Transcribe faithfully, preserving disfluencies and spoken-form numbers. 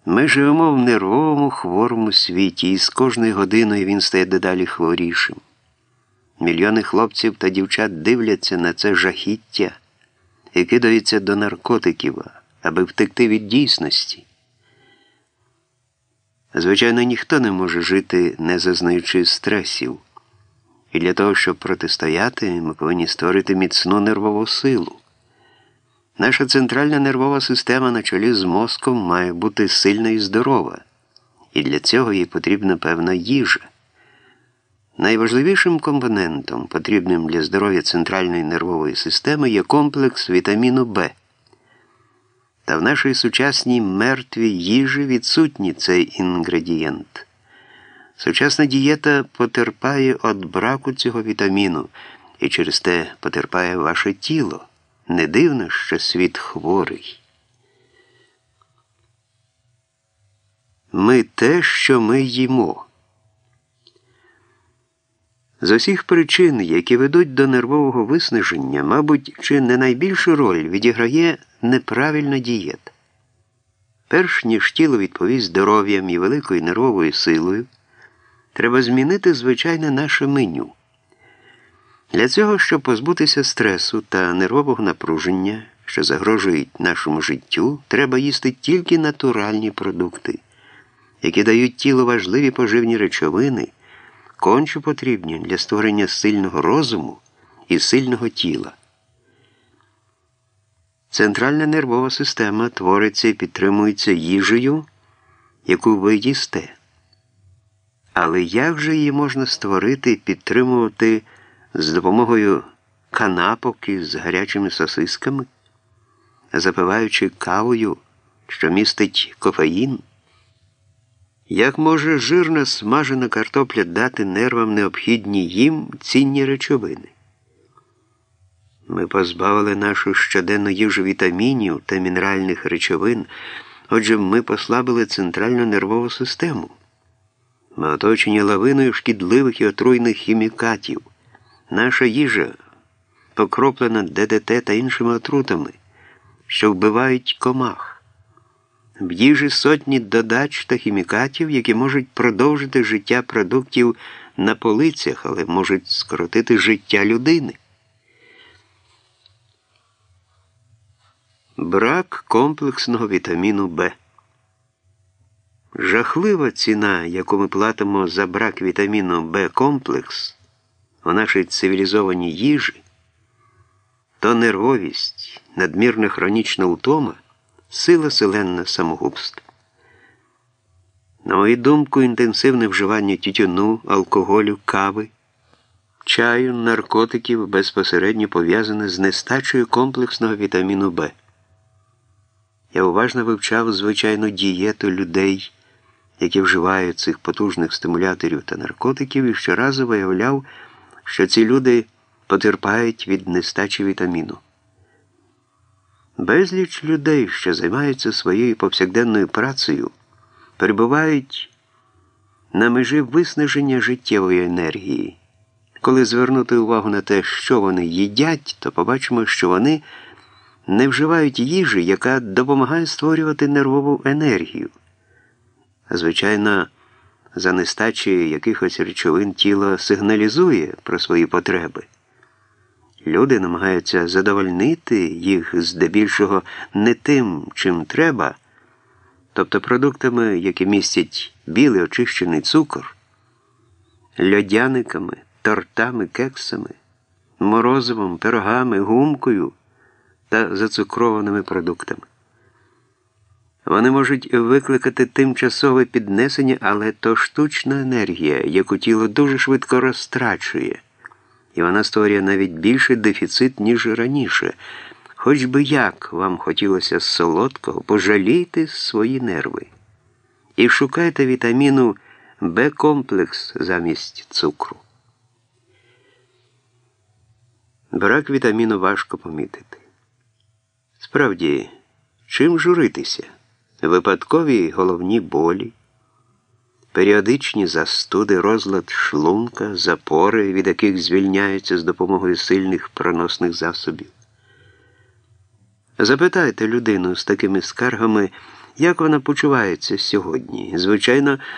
Ми живемо в нервовому, хворому світі, і з кожною годиною він стає дедалі хворішим. Мільйони хлопців та дівчат дивляться на це жахіття і кидаються до наркотиків, аби втекти від дійсності. Звичайно, ніхто не може жити, не зазнаючи стресів. І для того, щоб протистояти, ми повинні створити міцну нервову силу. Наша центральна нервова система на чолі з мозком має бути сильна і здорова. І для цього їй потрібна певна їжа. Найважливішим компонентом, потрібним для здоров'я центральної нервової системи, є комплекс вітаміну Б. Та в нашій сучасній мертвій їжі відсутній цей інгредієнт. Сучасна дієта потерпає від браку цього вітаміну, і через те потерпає ваше тіло. Не дивно, що світ хворий. Ми те, що ми їмо. З усіх причин, які ведуть до нервового виснаження, мабуть, чи не найбільшу роль відіграє неправильна дієта. Перш ніж тіло відповість здоров'ям і великою нервовою силою, треба змінити звичайне наше меню. Для цього, щоб позбутися стресу та нервового напруження, що загрожують нашому життю, треба їсти тільки натуральні продукти, які дають тілу важливі поживні речовини, конче потрібні для створення сильного розуму і сильного тіла. Центральна нервова система твориться і підтримується їжею, яку ви їсте. Але як же її можна створити і підтримувати з допомогою канапок із гарячими сосисками, запиваючи кавою, що містить кофеїн? Як може жирна смажена картопля дати нервам необхідні їм цінні речовини? Ми позбавили нашу щоденну їжу вітамінів та мінеральних речовин, отже, ми послабили центральну нервову систему. Ми оточені лавиною шкідливих і отруйних хімікатів. Наша їжа покроплена Д Д Т та іншими отрутами, що вбивають комах. В їжі сотні додач та хімікатів, які можуть продовжити життя продуктів на полицях, але можуть скоротити життя людини. Брак комплексного вітаміну Б. Жахлива ціна, яку ми платимо за брак вітаміну Б-комплекс у нашій цивілізованій їжі, то нервовість, надмірна хронічна утома, сила селенна самогубства. На мою думку, інтенсивне вживання тютюну, алкоголю, кави, чаю, наркотиків безпосередньо пов'язане з нестачею комплексного вітаміну Б. Я уважно вивчав звичайну дієту людей, які вживають цих потужних стимуляторів та наркотиків, і щоразу виявляв, що ці люди потерпають від нестачі вітаміну. Безліч людей, що займаються своєю повсякденною працею, перебувають на межі виснаження життєвої енергії. Коли звернути увагу на те, що вони їдять, то побачимо, що вони не вживають їжі, яка допомагає створювати нервову енергію. Звичайно, за нестачі якихось речовин тіло сигналізує про свої потреби. Люди намагаються задовольнити їх здебільшого не тим, чим треба, тобто продуктами, які містять білий очищений цукор, льодяниками, тортами, кексами, морозивом, пирогами, гумкою та зацукрованими продуктами. Вони можуть викликати тимчасове піднесення, але то штучна енергія, яку тіло дуже швидко розтрачує, і вона створює навіть більший дефіцит, ніж раніше. Хоч би як вам хотілося солодкого, пожалійте свої нерви і шукайте вітаміну Б-комплекс замість цукру. Брак вітаміну важко помітити. Справді, чим журитися? Випадкові головні болі, періодичні застуди, розлад шлунка, запори, від яких звільняються з допомогою сильних проносних засобів. Запитайте людину з такими скаргами, Як вона почувається сьогодні? Звичайно,